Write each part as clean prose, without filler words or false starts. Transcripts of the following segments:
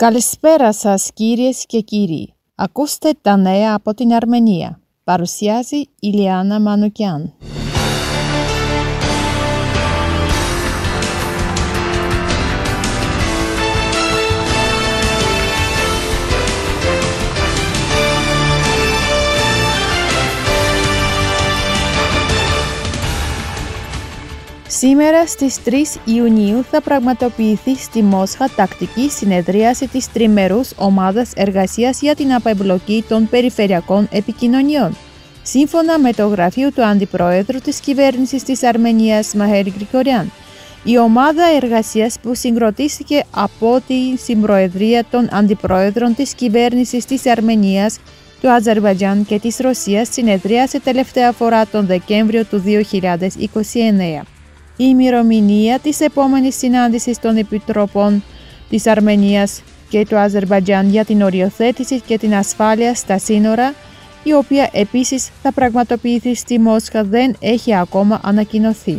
Καλησπέρα σας κύριες και κύριοι. Ακούστε τα νέα από την Αρμενία. Παρουσιάζει η Λιάννα Μανουκιάν. Σήμερα στις 3 Ιουνίου θα πραγματοποιηθεί στη Μόσχα τακτική συνεδρίαση της τριμερούς ομάδας εργασίας για την απεμπλοκή των περιφερειακών επικοινωνιών. Σύμφωνα με το γραφείο του Αντιπροέδρου της κυβέρνησης της Αρμενίας, Μαχέρη Γκρικοριάν, η ομάδα εργασίας που συγκροτήθηκε από τη συμπροεδρία των αντιπροέδρων της κυβέρνησης της Αρμενίας, του Αζερβαϊτζάν και της Ρωσίας συνεδρίασε τελευταία φορά τον Δεκέμβριο του 2029. Η ημερομηνία της επόμενης συνάντησης των Επιτροπών της Αρμενίας και του Αζερβαϊτζάν για την οριοθέτηση και την ασφάλεια στα σύνορα, η οποία επίσης θα πραγματοποιηθεί στη Μόσχα, δεν έχει ακόμα ανακοινωθεί.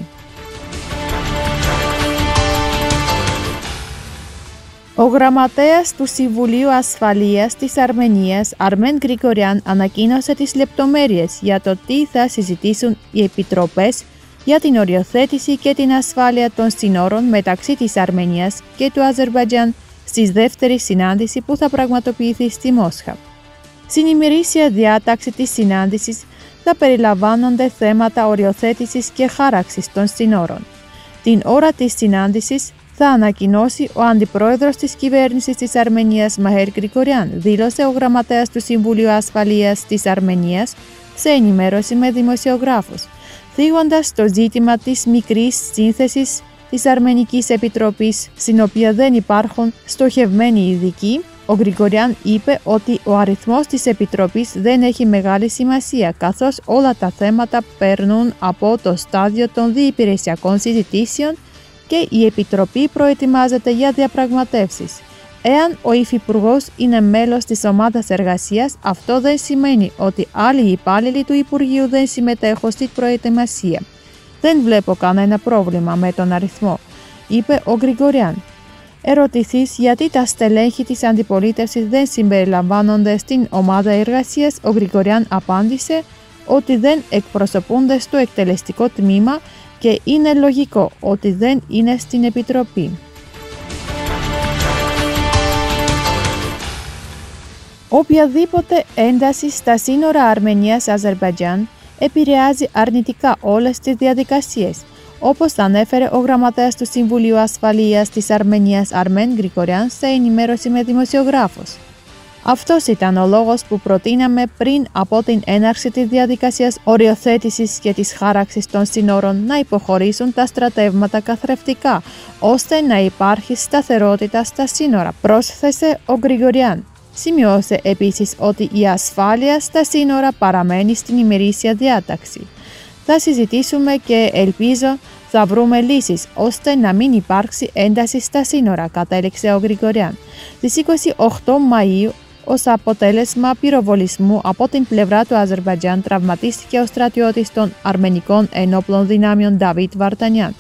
Ο γραμματέας του Συμβουλίου Ασφαλείας της Αρμενίας, Αρμέν Γκρικοριάν, ανακοίνωσε τις λεπτομέρειες για το τι θα συζητήσουν οι επιτροπές για την οριοθέτηση και την ασφάλεια των συνόρων μεταξύ της Αρμενίας και του Αζερβαϊτζάν στη δεύτερη συνάντηση που θα πραγματοποιηθεί στη Μόσχα. Στην ημερήσια διάταξη της συνάντησης θα περιλαμβάνονται θέματα οριοθέτησης και χάραξης των συνόρων. Την ώρα της συνάντησης θα ανακοινώσει ο αντιπρόεδρος της κυβέρνησης της Αρμενίας, Μαχέρη Γκρικοριάν, δήλωσε ο γραμματέας του Συμβουλίου Ασφαλείας της Αρμενίας σε ενημέρωση με δημοσιογράφους. Θίγοντας το ζήτημα της μικρής σύνθεσης της Αρμενικής Επιτροπής, στην οποία δεν υπάρχουν στοχευμένοι ειδικοί, ο Γκρικοριάν είπε ότι ο αριθμός της Επιτροπής δεν έχει μεγάλη σημασία, καθώς όλα τα θέματα περνούν από το στάδιο των διυπηρεσιακών συζητήσεων και η Επιτροπή προετοιμάζεται για διαπραγματεύσεις. Εάν ο Υφυπουργός είναι μέλος της ομάδας εργασίας, αυτό δεν σημαίνει ότι άλλοι υπάλληλοι του Υπουργείου δεν συμμετέχουν στην προετοιμασία. Δεν βλέπω κανένα πρόβλημα με τον αριθμό, είπε ο Γκρικοριάν. Ερωτηθείς γιατί τα στελέχη της αντιπολίτευσης δεν συμπεριλαμβάνονται στην ομάδα εργασίας, ο Γκρικοριάν απάντησε ότι δεν εκπροσωπούνται στο εκτελεστικό τμήμα και είναι λογικό ότι δεν είναι στην Επιτροπή. Οποιαδήποτε ένταση στα σύνορα Αρμενίας-Αζερβαϊτζάν επηρεάζει αρνητικά όλες τις διαδικασίες, όπως ανέφερε ο γραμματέας του Συμβουλίου Ασφαλείας της Αρμενίας, Αρμέν Γκρικοριάν, σε ενημέρωση με δημοσιογράφους. Αυτός ήταν ο λόγος που προτείναμε πριν από την έναρξη της διαδικασίας οριοθέτησης και της χάραξης των συνόρων να υποχωρήσουν τα στρατεύματα καθρεφτικά, ώστε να υπάρχει σταθερότητα στα σύνορα, πρόσθεσε ο Γκρικοριάν. Σημειώσε επίσης ότι η ασφάλεια στα σύνορα παραμένει στην ημερήσια διάταξη. Θα συζητήσουμε και ελπίζω θα βρούμε λύσεις ώστε να μην υπάρξει ένταση στα σύνορα, κατέληξε ο Γκρικοριάν. Στις 28 Μαΐου, ως αποτέλεσμα πυροβολισμού από την πλευρά του Αζερβαϊτζάν, τραυματίστηκε ο στρατιώτης των Αρμενικών Ενόπλων Δυνάμεων Νταβίτ Βαρτανιάν.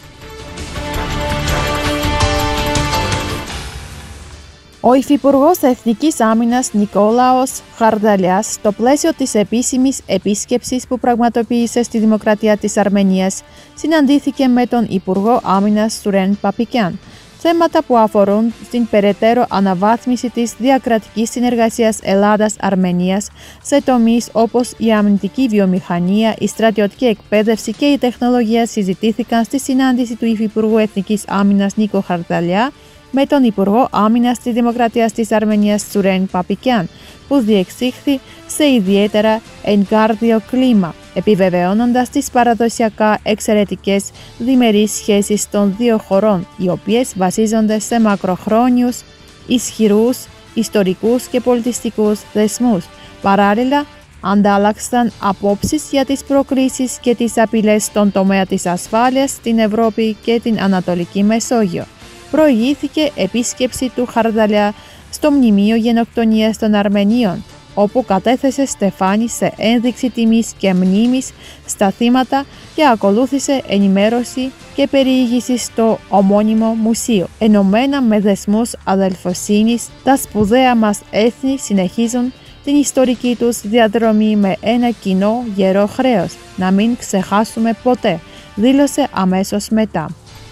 Ο Υφυπουργός Εθνικής Άμυνας Νικόλαος Χαρδαλιάς, στο πλαίσιο της επίσημης επίσκεψης που πραγματοποίησε στη Δημοκρατία της Αρμενίας, συναντήθηκε με τον Υπουργό Άμυνας Σουρέν Παπικιάν. Θέματα που αφορούν στην περαιτέρω αναβάθμιση της διακρατικής συνεργασίας Ελλάδας-Αρμενίας σε τομείς όπως η αμυντική βιομηχανία, η στρατιωτική εκπαίδευση και η τεχνολογία συζητήθηκαν στη συνάντηση του Υφυπουργού Εθνικής Άμυνας Νίκο Χαρδαλιά με τον Υπουργό Άμυνας της Δημοκρατίας της Αρμενίας Σουρέν Παπικιάν, που διεξήχθη σε ιδιαίτερα εγκάρδιο κλίμα, επιβεβαιώνοντας τις παραδοσιακά εξαιρετικές διμερείς σχέσεις των δύο χωρών, οι οποίες βασίζονται σε μακροχρόνιους, ισχυρούς, ιστορικούς και πολιτιστικούς δεσμούς. Παράλληλα, αντάλλαξαν απόψεις για τις προκλήσεις και τις απειλές στον τομέα της ασφάλειας στην Ευρώπη και την Ανατολική Μεσόγειο. Προηγήθηκε επίσκεψη του Χαρδαλιά στο Μνημείο Γενοκτονίας των Αρμενίων, όπου κατέθεσε στεφάνι σε ένδειξη τιμής και μνήμης στα θύματα και ακολούθησε ενημέρωση και περιήγηση στο ομώνυμο μουσείο. Ενωμένα με δεσμούς αδελφοσύνης, τα σπουδαία μας έθνη συνεχίζουν την ιστορική τους διαδρομή με ένα κοινό γερό χρέος, να μην ξεχάσουμε ποτέ, δήλωσε αμέσως μετά.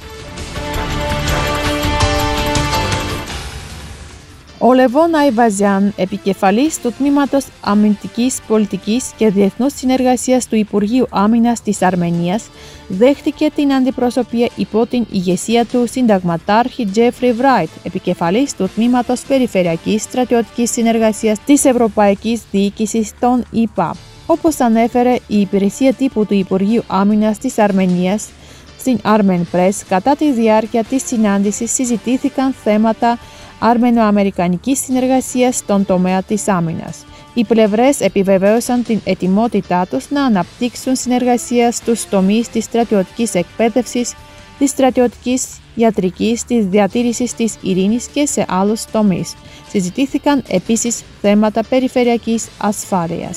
Ο Λεβόν Αϊβαζιάν, επικεφαλής του Τμήματος Αμυντικής Πολιτικής και Διεθνούς Συνεργασίας του Υπουργείου Άμυνας της Αρμενίας, δέχτηκε την αντιπροσωπεία υπό την ηγεσία του συνταγματάρχη Τζέφρι Βράιτ, επικεφαλής του Τμήματος Περιφερειακής Στρατιωτικής Συνεργασίας της Ευρωπαϊκής Διοίκησης των ΗΠΑ. Όπως ανέφερε η υπηρεσία τύπου του Υπουργείου Άμυνας της Αρμενίας στην Armen Press, κατά τη διάρκεια της συνάντησης συζητήθηκαν θέματα αρμενο-αμερικανικής συνεργασίας στον τομέα της άμυνας. Οι πλευρές επιβεβαίωσαν την ετοιμότητά τους να αναπτύξουν συνεργασία στους τομείς της στρατιωτικής εκπαίδευσης, της στρατιωτικής ιατρικής, της διατήρησης της ειρήνης και σε άλλους τομείς. Συζητήθηκαν επίσης θέματα περιφερειακής ασφάλειας.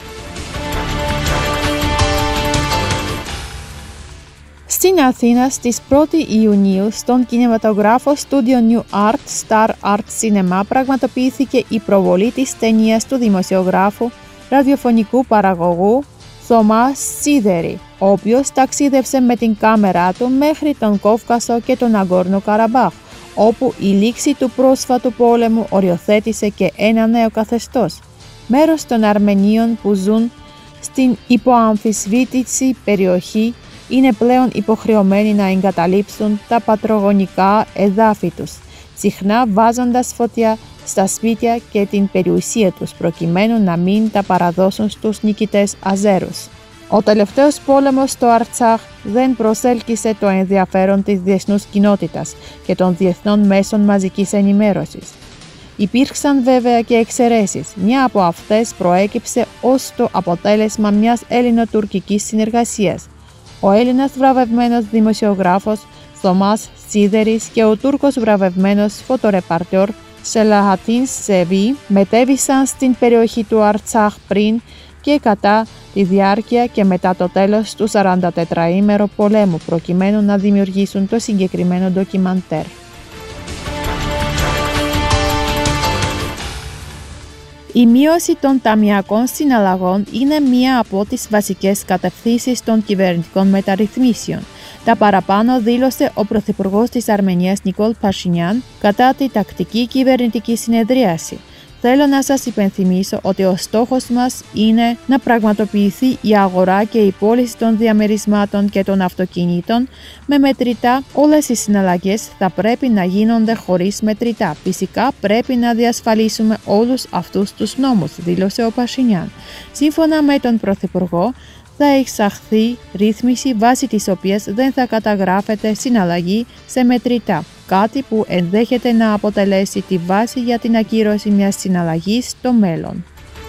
Στην Αθήνα στις 1η Ιουνίου στον κινηματογράφο Studio New Art Star Art Cinema πραγματοποιήθηκε η προβολή της ταινίας του δημοσιογράφου ραδιοφωνικού παραγωγού Θωμά Σίδερη, ο οποίος ταξίδευσε με την κάμερά του μέχρι τον Κόφκασο και τον Ναγκόρνο Καραμπάχ, όπου η λήξη του πρόσφατου πόλεμου οριοθέτησε και ένα νέο καθεστώς. Μέρος των Αρμενίων που ζουν στην υποαμφισβήτηση περιοχή είναι πλέον υποχρεωμένοι να εγκαταλείψουν τα πατρογονικά εδάφη τους, συχνά βάζοντας φωτιά στα σπίτια και την περιουσία τους, προκειμένου να μην τα παραδώσουν στους νικητές Αζέρους. Ο τελευταίος πόλεμος στο Αρτσάχ δεν προσέλκυσε το ενδιαφέρον της διεθνούς κοινότητας και των διεθνών μέσων μαζικής ενημέρωσης. Υπήρξαν βέβαια και εξαιρέσεις. Μια από αυτές προέκυψε ως το αποτέλεσμα μιας ελληνοτουρκικής συνεργασίας. Ο Έλληνας βραβευμένος δημοσιογράφος Θωμάς Σίδερης και ο Τούρκος βραβευμένος φωτορεπαρτέρ Σελαχατίν Σεβί μετέβησαν στην περιοχή του Αρτσάχ πριν και κατά τη διάρκεια και μετά το τέλος του 44ήμερου πολέμου, προκειμένου να δημιουργήσουν το συγκεκριμένο ντοκιμαντέρ. Η μείωση των ταμειακών συναλλαγών είναι μία από τις βασικές κατευθύνσεις των κυβερνητικών μεταρρυθμίσεων. Τα παραπάνω δήλωσε ο Πρωθυπουργός της Αρμενίας Νικόλ Πασινιάν κατά τη τακτική κυβερνητική συνεδρίαση. Θέλω να σας υπενθυμίσω ότι ο στόχος μας είναι να πραγματοποιηθεί η αγορά και η πώληση των διαμερισμάτων και των αυτοκινήτων με μετρητά. Όλες οι συναλλαγές θα πρέπει να γίνονται χωρίς μετρητά. Φυσικά πρέπει να διασφαλίσουμε όλους αυτούς τους νόμους, δήλωσε ο Πασινιάν. Σύμφωνα με τον Πρωθυπουργό, θα εξαχθεί ρύθμιση βάσει της οποίας δεν θα καταγράφεται συναλλαγή σε μετρητά, κάτι που ενδέχεται να αποτελέσει τη βάση για την ακύρωση μιας συναλλαγής στο μέλλον.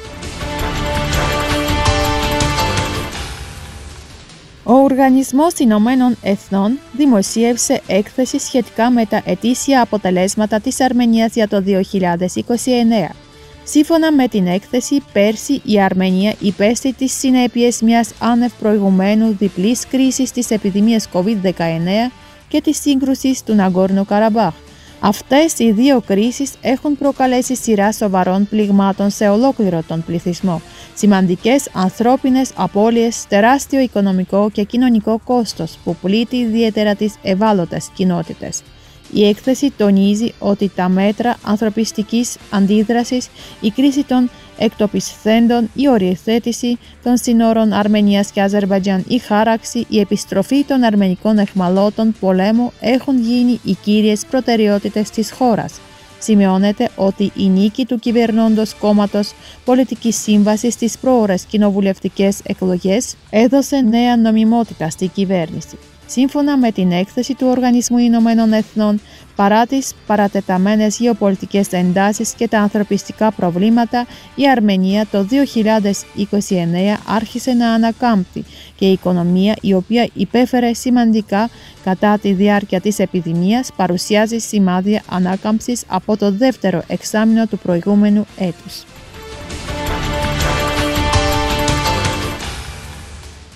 Ο Οργανισμός Ηνωμένων Εθνών δημοσίευσε έκθεση σχετικά με τα ετήσια αποτελέσματα της Αρμενίας για το 2029. Σύμφωνα με την έκθεση, πέρσι η Αρμενία υπέστη τις συνέπειες μιας άνευ προηγουμένου διπλής κρίσης της επιδημίας COVID-19 και της σύγκρουσης του Ναγκόρνο Καραμπάχ. Αυτές οι δύο κρίσεις έχουν προκαλέσει σειρά σοβαρών πληγμάτων σε ολόκληρο τον πληθυσμό, σημαντικές ανθρώπινες απώλειες, τεράστιο οικονομικό και κοινωνικό κόστος που πλήττει ιδιαίτερα τις ευάλωτες κοινότητες. Η έκθεση τονίζει ότι τα μέτρα ανθρωπιστικής αντίδρασης, η κρίση των εκτοπισθέντων, η οριοθέτηση των συνόρων Αρμενίας και Αζερμπαϊτζάν, η χάραξη, η επιστροφή των αρμενικών αιχμαλώτων πολέμου έχουν γίνει οι κύριες προτεραιότητες της χώρας. Σημειώνεται ότι η νίκη του κυβερνώντος κόμματος πολιτικής σύμβασης στις προώρες κοινοβουλευτικές εκλογές έδωσε νέα νομιμότητα στη κυβέρνηση. Σύμφωνα με την έκθεση του Οργανισμού Ηνωμένων Εθνών, παρά τις παρατεταμένες γεωπολιτικές εντάσεις και τα ανθρωπιστικά προβλήματα, η Αρμενία το 2029 άρχισε να ανακάμπτει και η οικονομία, η οποία υπέφερε σημαντικά κατά τη διάρκεια της επιδημίας, παρουσιάζει σημάδια ανάκαμψης από το δεύτερο εξάμηνο του προηγούμενου έτους.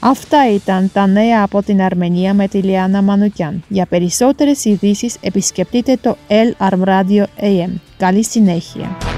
Αυτά ήταν τα νέα από την Αρμενία με τη Λιάννα Μανουκιάν. Για περισσότερες ειδήσεις επισκεφτείτε το El Arm Radio AM. Καλή συνέχεια!